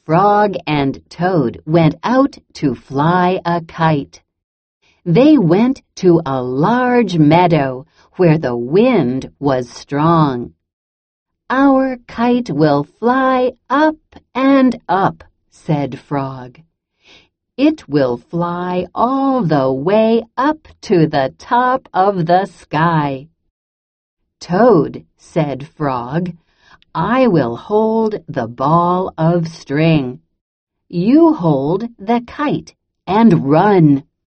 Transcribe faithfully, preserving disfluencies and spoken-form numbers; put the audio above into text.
Frog and Toad went out to fly a kite. They went to a large meadow where the wind was strong. "Our kite will fly up and up," said Frog. "It will fly all the way up to the top of the sky." "Toad," said Frog, "I will hold the ball of string. You hold the kite and run."